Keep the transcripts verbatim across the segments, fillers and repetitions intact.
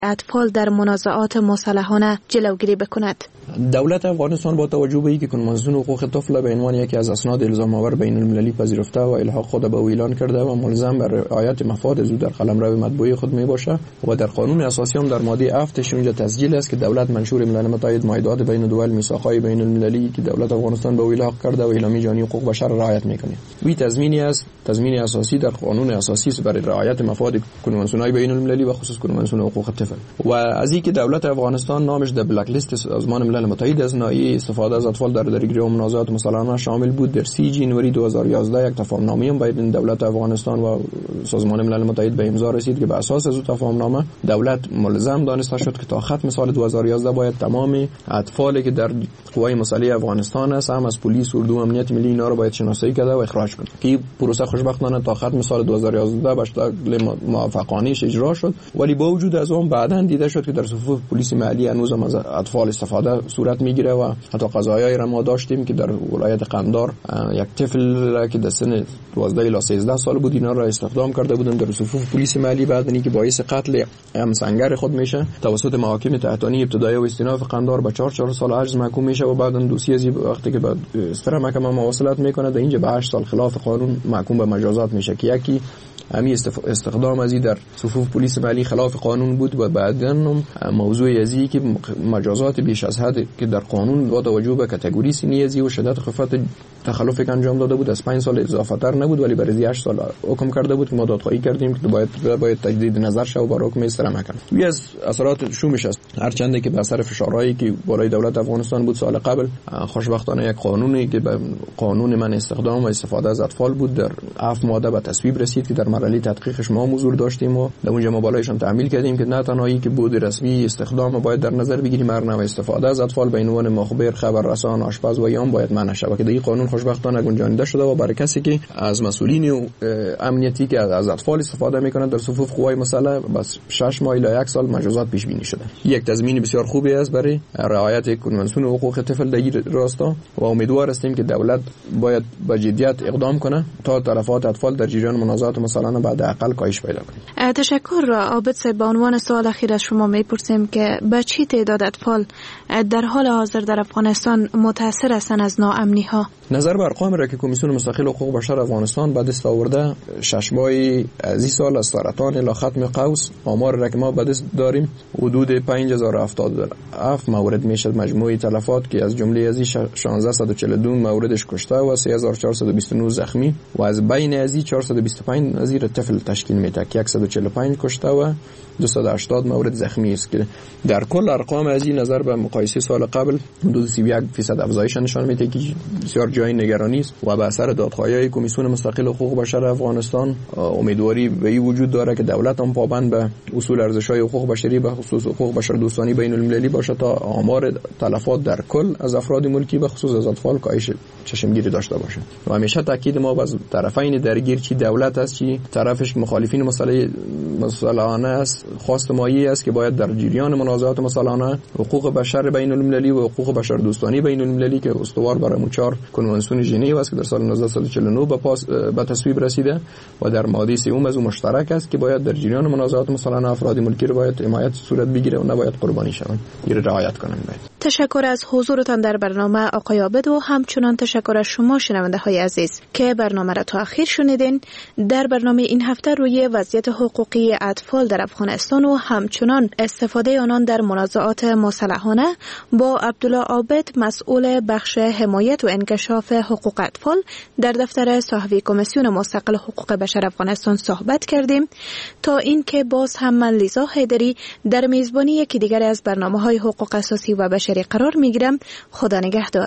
اطفال در منازعات مسلحانه جلوگیری بکند. دولت افغانستان با توجه به اینکه کنوانسیون حقوق طفل به عنوان یکی از اسناد الزام آور بین المللی پذیرفته و الحاق خود به او اعلان کرده و ملزم به رعایت مفاد او در قلمرو مطبوعی خود می باشد و در قانون اساسی هم در ماده هفت اونجا تسجیل است که دولت منشور ملل متحد معاهدات بین الدول میثاقهای بین المللی که دولت افغانستان به او الحاق کرده و اعلامیه جهانی حقوق بشر رعایت میکنه. وی تضمینی است، تضمین اساسی در قانون اساسی است برای رعایت مفاد کنوانسیون‌های بین المللی و خصوص کنوانسیون حقوق طفل. و از اینکه دولت افغانستان نامش در بلک لیست سازمان ملل متحد از ناحیه استفاده از اطفال در درگیری و منازعات مسلحانه شامل بود، در سی جنوری دو هزار و یازده یک تفاهم‌نامه هم بین دولت افغانستان و سازمان ملل متحد به امضا رسید که بر اساس از تفاهم‌نامه دولت ملزم دانسته شد که تا ختم سال دو هزار و یازده باید تمام اطفالی که در قوای مسلحه افغانستان است، هم از پلیس، اردو، امنیت ملی، اینا رو باید شناسایی کرده و اخراج کنه. که پروسه خوشبختانه تا ختم سال دو هزار و یازده به شکل موفقانه اجرا شد، ولی با وجود از اون بعداً دیده شد که در صفوف پلیس محلی هنوز هم از اطفال استفاده صورت میگیره و حتی قضایایی را ما داشتیم که در ولایت قندار یک طفل که در سن دوازده الی سیزده سال بود اینا را استخدام کرده بودن در صفوف پلیس محلی، بعد اینکه باعث قتل همسنگر خود میشه توسط محاکم تحتانی ابتدایی و استیناف قندار به چهار چهار سال حبس محکوم میشه و بعداً دوسیه از وقتی که بعد استرا محکمه مواصلت میکنه در اینجا به هشت سال خلاف قانون محکوم به مجازات میشه که یکی همین استخدام ازی در صفوف پلیس محلی خلاف قانون بود و بعداً موضوع ازی که مجازات بیش از حد که در قانون با توجه به کاتگوری سنی ازی و شدت خفت تخلف که انجام داده بود از پنج سال اضافه تر نبود، ولی برای هشت سال حکم کرده بود که ما دادخواهی کردیم که باید باید تجدید نظر شه و با حکم استرا محکمه. یکی از اثرات شومش است هرچند که به اثر فشارهایی که بالای دولت افغانستان بود سال قبل، خوشبختانه یک قانونی که به قانون من استخدام و استفاده از اطفال بود در هفت ماده به تصویب رسید که در مرحله تحقیقش ما حضور داشتیم و در اونجا ما بالایشان تعمیل کردیم که نه تنهایی که بود رسمی استخدام باید در نظر بگیریم، مرنم استفاده از اطفال به عنوان مخبر، خبررسان، آشپز و یام باید منع شود که این قانون خوشبختانه گنجانیده شده و برای کسی که از مسئولین امنیتی که از اطفال استفاده میکنند در صفوف قوای مسلح بس شش ماه الی یک سال مجازات پیش بینی شده. یک تضمین بسیار خوبی است برای رعایت کنوانسیون حقوق طفل در این راستا و امیدوار هستیم که دولت باید با جدیت اقدام کنه تا تلفات اطفال در جریان منازعات مسلحانه بعد اقل کاهش پیدا کنه. تشکر عابد صاحب. به عنوان سوال اخیر از شما میپرسیم که به چی تعداد اطفال در حال حاضر در افغانستان متاثر هستند از ناامنی ها؟ نظر بر ارقام را که کمیسیون مستقل حقوق بشر افغانستان به دست آورده، شش ماه از این سال از سرطان الی ختم قوس آمار را که ما به دست داریم حدود پنج هزار و هفتاد و هفت مورد میشه مجموعی تلفات که از جمله از این شانزده و چهل و دو موردش کشته و سه هزار و چهارصد و بیست و نه زخمی و از بین از این چهارصد و بیست و پنج نظیر طفل تشکیل میده که صد و چهل و پنج کشته و دویست و هشتاد مورد زخمی است که در کل ارقام از این نظر به مقایسه سال قبل حدود سی و یک درصد افزایش نشان میده که بسیار جای نگرانی است و به اثر دادخواهی کمیسیون مستقل حقوق بشر افغانستان امیدواری به این وجود داره که دولت هم پابند به اصول ارزش‌های حقوق بشری به خصوص حقوق بشر دوستانه بین المللی باشه تا آمار تلفات در کل از افراد ملکی به خصوص از اطفال کاهش چشمگیری داشته باشه. و همیشه تاکید ما از طرفین درگیر چی دولت است چی طرفش مخالفین مسئله مسلحانه است، خواست مایی است که باید در جریان منازعات مسلحانه حقوق بشر بین المللی و حقوق بشر دوستانه بین المللی که استوار بر چهار کنوانسیون ژنو است که در سال هزار و نهصد و چهل و نه به پاس به تصویب رسیده و در ماده سوم از اون مشترک است که باید در جریان منازعات مسلحانه افراد ملکی رو باید حمایت صورت بگیره و نباید قربانی شوند. این رعایت کنند. باید. تشکر از حضورتان در برنامه آقای عابد و همچنان تشکر از شما شنونده های عزیز که برنامه را تا آخر شنیدین. در برنامه این هفته روی وضعیت حقوقی اطفال در افغانستان و همچنان استفاده آنان در منازعات مسلحانه با عبدالله عابد مسئول بخش حمایت و انکشاف حقوق اطفال در دفتر صحفی کمیسیون مستقل حقوق بشر افغانستان صحبت کردیم تا اینکه باز هم من لیزا حیدری در میزبانی یکی دیگر از برنامه‌های حقوق اساسی و بشری قرار میگیرم. خدا نگهدار.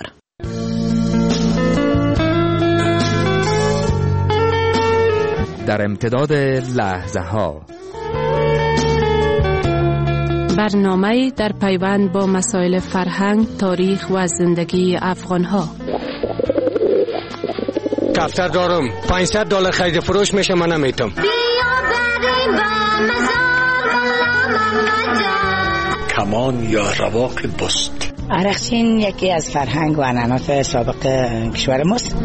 در امتداد لحظه ها برنامه در پیوند با مسائل فرهنگ، تاریخ و زندگی افغان ها. دفتر دارم پانصد دلار خرید فروش میشه، من نمیتونم. کمان یا رواق بست. عرقچین یکی از فرهنگ و عنعنات سابق کشور ماست.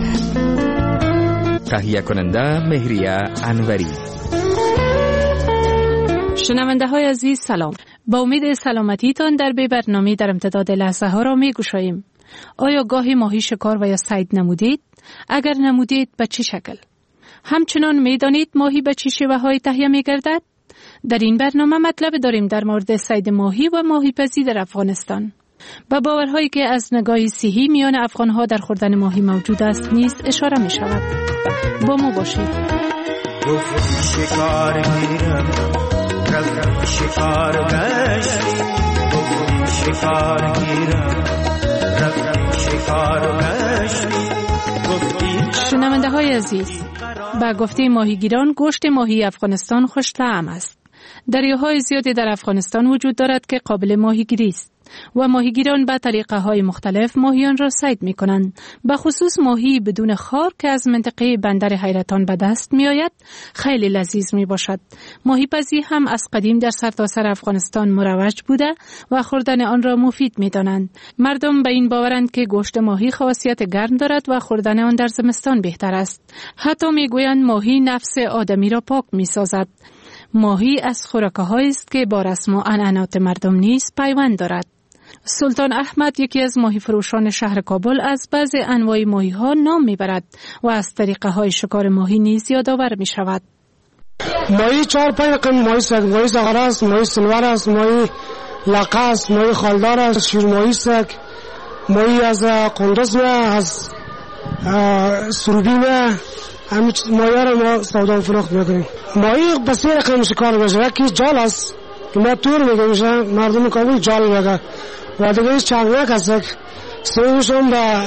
تهیه کننده مهریه انوری. شنونده های عزیز سلام. با امید سلامتیتان در به برنامه در امتداد لحظه ها را می گشاییم. آیا گاهی ماهی شکار و یا صید نمودید؟ اگر نمودید به چه شکل؟ همچنان می دانید ماهی به چه شیوه های تهیه می گردد؟ در این برنامه مطلب داریم در مورد صید ماهی و ماهی پزی در افغانستان. با باورهایی که از نگاه صحی میان افغانها در خوردن ماهی موجود است نیز اشاره می شود. با ما باشید. گفتی شکار گیرم رفتم شکار گشت، گفتی شکار گیرم رفتم شکار گشت. شنونده های عزیز، با گفته ماهیگیران گوشت ماهی افغانستان خوش طعم است. دریاهای زیادی در افغانستان وجود دارد که قابل ماهیگیری است و ماهیگیران به طریقه های مختلف ماهیان را صید می کنند. به خصوص ماهی بدون خار که از منطقه بندر حیرتان به دست می آید خیلی لذیذ می باشد. ماهی پزی هم از قدیم در سرتاسر افغانستان مروج بوده و خوردن آن را مفید می دانند. مردم به این باورند که گوشت ماهی خاصیت گرم دارد و خوردن آن در زمستان بهتر است. حتی می گویند ماهی نفس آدمی را پاک می سازد. ماهی از خوراک‌هایی است که با رسم و عنعنات مردم نیز پیوند دارد. سلطان احمد یکی از ماهی فروشان شهر کابل از بعض انواع ماهی ها نام میبرد و از طریقه های شکار ماهی نیز یادآور می شود. ماهی چهار پنج رقم ماهی سگ، ماهی زغال است، ماهی سنور است، ماهی لقه است، ماهی خالدار است، شیر ماهی سگ، ماهی از قندوز و از سروبی و همین ماهی ها را ما سودا و فروخت میکنیم. ماهی بسیار رقم شکار میشه. یکی جال است که ما تور میگیم، مردم کابل جال میگه و دیگه ایش چنگنک است. سویش هم با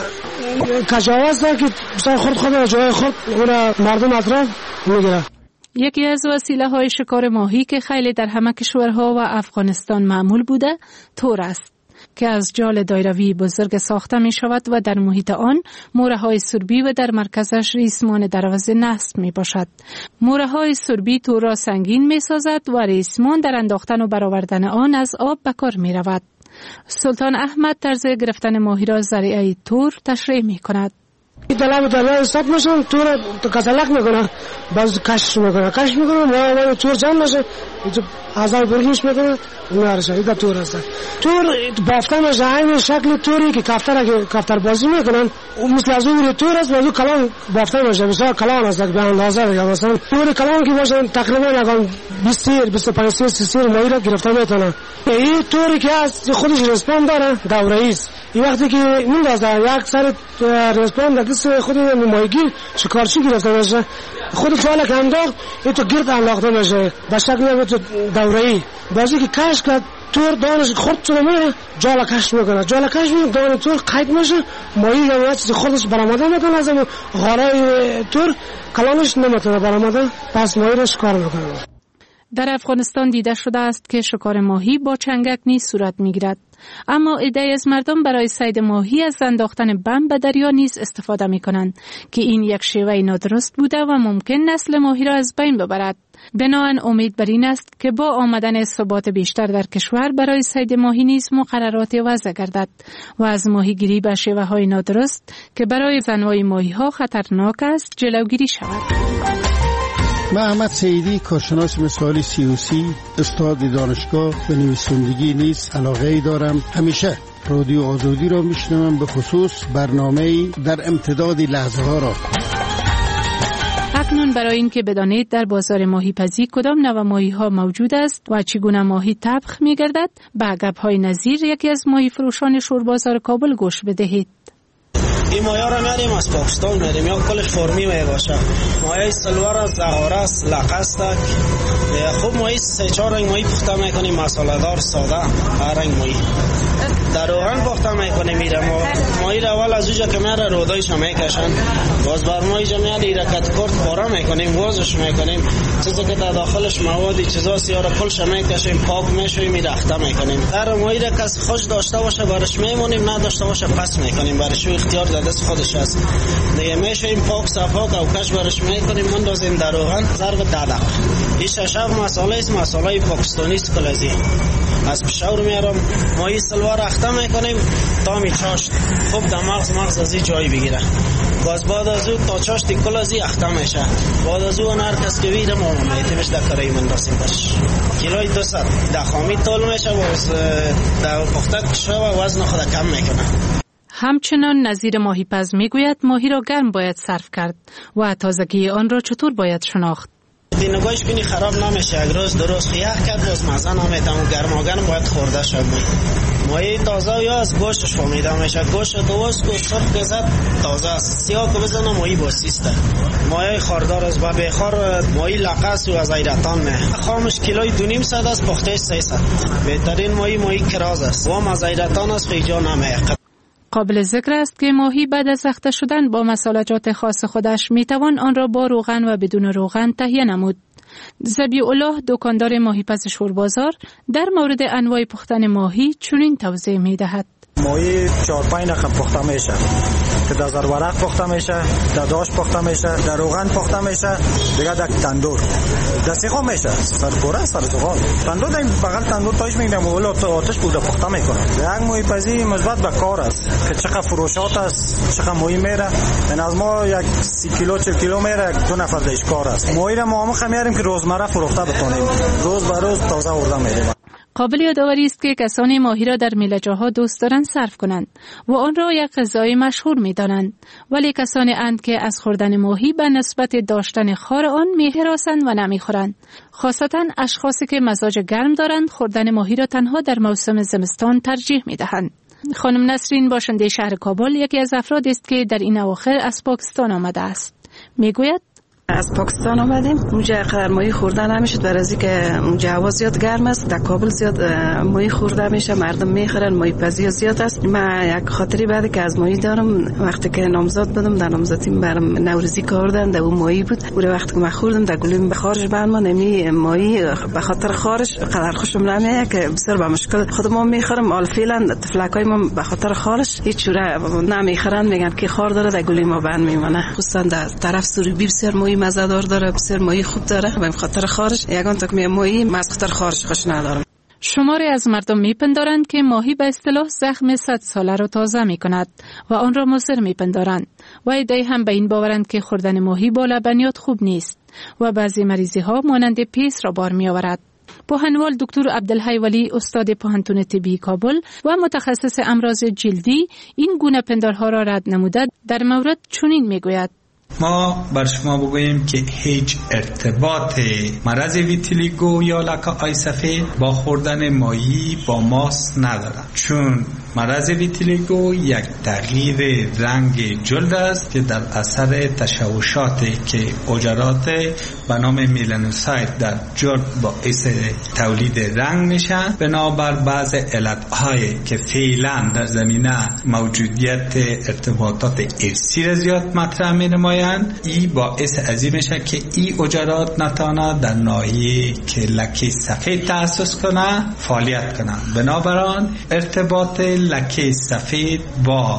کجاوه است که بسیار خورد خود جای خود اون مردم اطراف میگیره. یکی از وسیله های شکار ماهی که خیلی در همه کشورها و افغانستان معمول بوده تور است که از جال دایروی بزرگ ساخته می شود و در محیط آن موره های سربی و در مرکزش ریسمان دروازه نصب می باشد. موره های سربی تور را سنگین می سازد و ریسمان در انداختن و برآوردن آن از آب به کار می رود. سلطان احمد طرز گرفتن ماهی را ذریعه تور تشریح می کند. دلاب دریا استاد میشن تور کسلک میکنه، باز کش میکنه کش میکنه ما ما تور جمع میشه هزار برگیش میکنه میارشه. این تور است. تور بافته میشه این شکل توری که کفتر که کفتر بازی میکنن مثل از اون تور است. ولی کلام بافته میشه بسیار کلام است به اندازه دیگه. مثلا تور کلام که باشه تقریبا اگه بیست سیر بیست و پنج سیر سی سیر ماهی را گرفته میتونه. این توری که از خودش رسپاند داره دوره‌ای است. این وقتی که میندازه یک سر رسپاند دست خود ماهیگیر شکارچی گرفته میشه خود جال که انداخت این تو گرد انداخته میشه به شکل دوره‌ای. بازی که کش کرد تور دانش خورد چونه میره جال کش میکنه جال کش میکنه دانه تور قید میشه ماهی یا چیز خودش برآمده میکنه از غارای تور کلانش نمیتونه برآمده پس ماهی رو شکار میکنه. در افغانستان دیده شده است که شکار ماهی با چنگک نیز صورت میگیرد، اما عده‌ای از مردم برای صید ماهی از انداختن بم به دریا نیز استفاده میکنند که این یک شیوه نادرست بوده و ممکن نسل ماهی را از بین ببرد. بنابراین امید بر این است که با آمدن ثبات بیشتر در کشور برای صید ماهی نیز مقررات وضع گردد و از ماهیگیری به شیوه های نادرست که برای انواع ماهی ها خطرناک است جلوگیری شود. من احمد سعیدی کارشناس مثالی سیاسی، استاد دانشگاه و نویسندگی نیز علاقه ای دارم. همیشه رادیو آزادی را میشنوم، به خصوص برنامه در امتداد لحظه ها را. اکنون برای این که بدانید در بازار ماهی پزی کدام نوع ماهی ها موجود است و چگونه ماهی طبخ می گردد، به عقب های نظیر یکی از ماهی فروشان شور بازار کابل گوش بدهید. این ماهی را میاریم از پاکستان میاریم، یا کلش فرمی می باشه. ماهی سلور است، زهاره است، لقه است. خوب ماهی سه چهار رنگ ماهی پخته میکنیم، مساله دار ساده هر رنگ ماهی در روغن پخته میکنیم. میره ما ماهی را اول از اونجا که میاره رودایش میکشن، باز بر ماهی جا میاد ایره کت کرد پاره میکنیم، وازش میکنیم، چیزی که در داخلش موادی چیزا سیاره کلش میکشیم، پاک میشویم، میرخته میکنیم. در ماهی را کس خوش داشته باشه برش میمونیم، نداشته باشه پس میکنیم، برش اختیار در دست خودش است دیگه. میشویم پاک صفا کوکش برش میکنیم، مندازیم در روغن ضرب ده دقیقه. این شش مساله است، مساله پاکستانی است کلازی. از پشاور میارم ماهی سلوار اخته میکنیم تا می چاشت خوب در مغز مغز از این جایی بگیره. باز بعد از او تا چاشتی کل از این اخته میشه. بعد از اون هر کس که ویره ما میتیمش در کرای من رسیم برش کیلوی دو ست در خامی تول میشه باز در پخته کشه و وزن خود کم میکنه. همچنان نظیر ماهی پز میگوید ماهی را گرم باید صرف کرد و تازگی آن را چطور باید شناخت. نگاهش کنی خراب نمیشه. اگر روز درست خیاه کرد باز مزه نمیتم و گرماگرم باید خورده شد. ماهی تازه یا از گوشتش فهمیده میشه. گوشت دوست که سرخ گزد تازه است. سیاه که بزنه ماهی باسیسته. ماهی خاردار است و بخار ماهی لقص و از ایرتان نه. خامش کیلوی دو نیم صد است پختش سیصد. بهترین ماهی ماهی کراز است و از ایرتان است خیجا نمیه. قابل ذکر است که ماهی بعد از رخته شدن با مصالحات خاص خودش میتوان آن را با روغن و بدون روغن تهیه نمود. ذبیح الله دکاندار ماهی پز شوربازار در مورد انواع پختن ماهی چنین توضیح میدهد. ماهی چهار پنج رقم پخته میشه که در زرورق پخته میشه، در داش پخته میشه، در روغن پخته میشه، دیگه در تندور در سیخا میشه. سرپوره سرزغال تندور در بغل تندور تایش میگیرم اول آتش بوده پخته میکنه. یک ماهی پزی مثبت به کار است که چقدر فروشات است، چقدر ماهی میره. این از ما یک سی کیلو چهل کیلو میره، دو نفر دیش کار است. ماهی را ما هم میاریم که روزمره فروخته بتونیم، روز به روز تازه آورده میریم. قابل یادآوری است که کسانی ماهی را در میله‌جاها دوست دارند صرف کنند و آن را یک غذای مشهور می‌دانند، ولی کسانی اند که از خوردن ماهی به نسبت داشتن خار آن می‌هراسند و نمی‌خورند. خاصتاً اشخاصی که مزاج گرم دارند خوردن ماهی را تنها در موسم زمستان ترجیح می‌دهند. خانم نسرین باشنده شهر کابل یکی از افرادی است که در این اواخر از پاکستان آمده است. می‌گوید از پاکستان آمدیم. اونجا قدر ماهی خورده نمیشد برای از اینکه اونجا هوا زیاد گرم است. در کابل زیاد ماهی خورده میشه، مردم میخورن، ماهی پزی زیاد است. من یک خاطری بعد که از ماهی دارم، وقتی که نامزاد بودم در نامزدیم برام نوروزی کردن در اون ماهی بود. اون وقتی که من خوردم در گلیم به خارج برام نمی ماهی به خاطر خارج قدر خوشم نمیاد که بسیار به مشکل خودم میخورم. حال فعلا تفلکای ما به خاطر خارج هیچ جوره نمیخورن، میگن که خار داره در گلیم ما بند میمونه. خصوصا در طرف سوریبی بسیار ماهی مزه‌دار داره، بسیار ماهی خوب داره. به خاطر خارج یگان تا که ماهی از خاطر خارج خوش ندارم. شماری از مردم میپندارند که ماهی به اصطلاح زخم صد ساله را تازه میکند و آن را مضر میپندارند و عده‌ای هم به این باورند که خوردن ماهی با لبنیات خوب نیست و بعضی مریضی ها مانند پیس را بار میآورد. پوهنوال دکتر عبدالحی ولی استاد پوهنتون طبی کابل و متخصص امراض جلدی این گونه پندارها را رد نموده در مورد چنین میگوید: ما بر شما بگوییم که هیچ ارتباط مرض ویتیلیگو یا لکه آی سفید با خوردن ماهی با ماست ندارد، چون مرض ویتیلیگو یک تغییر رنگ جلد است که در اثر تشوشاتی که حجرات به نام میلانوسایت در جلد باعث تولید رنگ میشن. بنابر بعض علت‌هایی که فعلا در زمینه موجودیت ارتباطات ارثی را زیاد مطرح می‌نمایند، این باعث از این میشه که این حجرات نتانه در ناحیه که لکه سفید تأسس کنه فعالیت کنه. بنابراین ارتباط لکه سفید با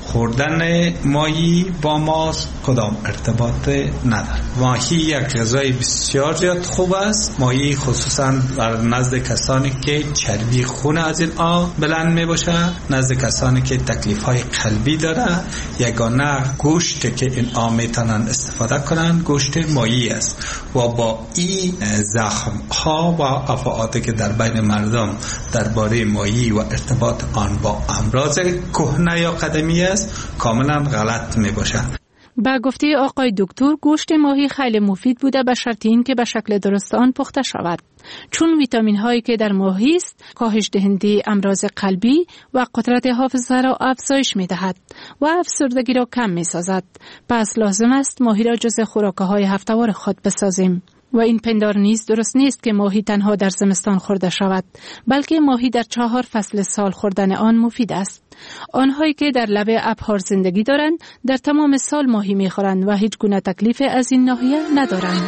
خوردن ماهی با ماست کدام ارتباط نداره. ماهی یک غذای بسیار زیاد خوب است. ماهی خصوصا در نزد کسانی که چربی خون از این آ بلند می باشه، نزد کسانی که تکلیف های قلبی داره، یگانه گوشت که این آ میتونن استفاده کنن گوشت ماهی است و با این زخم ها و افعاتی که در بین مردم درباره ماهی و ارتباط آن با امراض کهنه یا قدیمی است کاملا غلط می باشه. با گفته آقای دکتر گوشت ماهی خیلی مفید بوده به شرط این که به شکل درست آن پخته شود، چون ویتامین هایی که در ماهی است کاهش دهنده امراض قلبی و قدرت حافظه را افزایش می دهد و افسردگی را کم می سازد. پس لازم است ماهی را جز خوراکه های هفته‌وار خود بسازیم. و این پندار نیز درست نیست که ماهی تنها در زمستان خورده شود، بلکه ماهی در چهار فصل سال خوردن آن مفید است. آنهایی که در لبه ابحار زندگی دارند در تمام سال ماهی می‌خورند و هیچ گونه تکلیف از این ناحیه ندارند.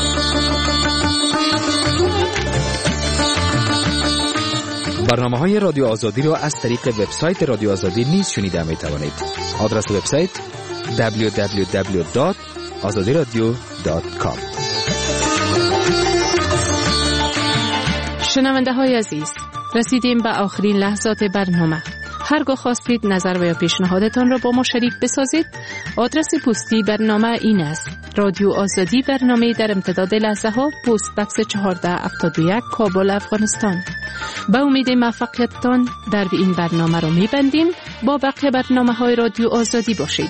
برنامه‌های رادیو آزادی را از طریق وبسایت رادیو آزادی نیز شنیده می‌توانید. آدرس وبسایت دبلیو دبلیو دبلیو دات آزادی رادیو دات کام. شنونده های عزیز، رسیدیم به آخرین لحظات برنامه. هرگاه خواستید نظر و یا پیشنهادتان را با ما شریک بسازید، آدرس پستی برنامه این است: رادیو آزادی، برنامه در امتداد لحظه ها، پست بکس چهارده هفتاد و یک، کابل، افغانستان. با امید موفقیتتان در این برنامه را می‌بندیم. با بقیه برنامه های رادیو آزادی باشید.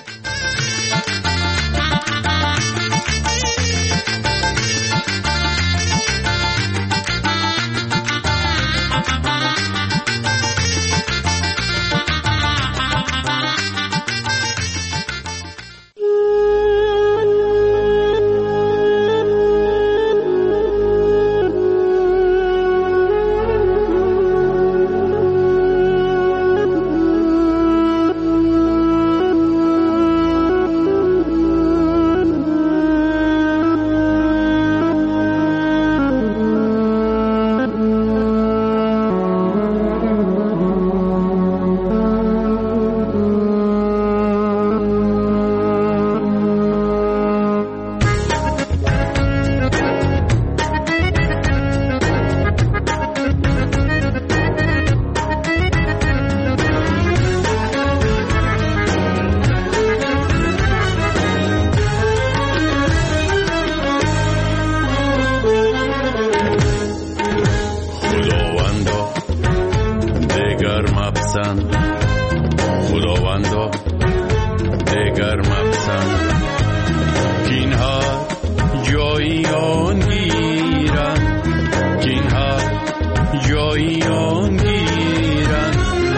خداوندا دگر مپسند کینها جایی آن گیرن کینها جایی آن گیرن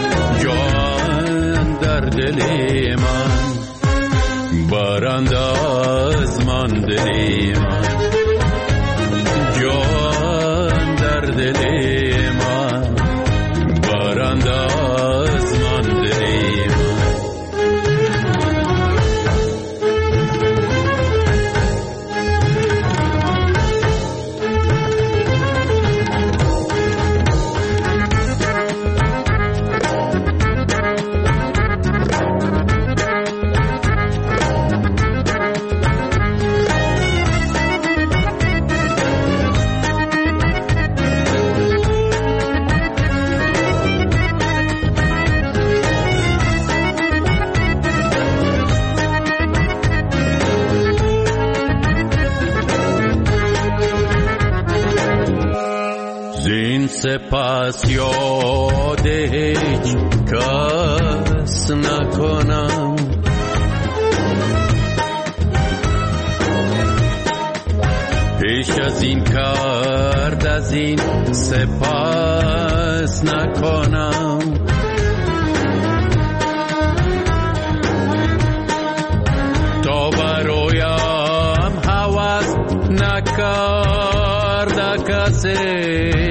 جان در دل من برند از من دل من جان در دل من برند از من دل من سپس یاد هیچ کس نکنم پیش از این کرد از این سپس نکنم تا برایم هوس نکرد کسی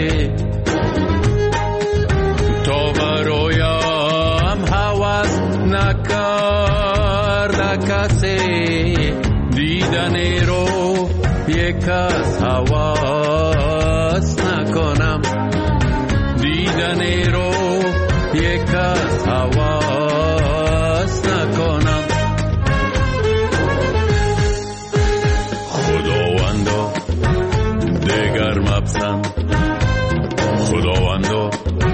دیدنی رو یک از حواس نکنم دیدنی رو یک از حواس نکنم خداوندا دگر مپسند خداوندا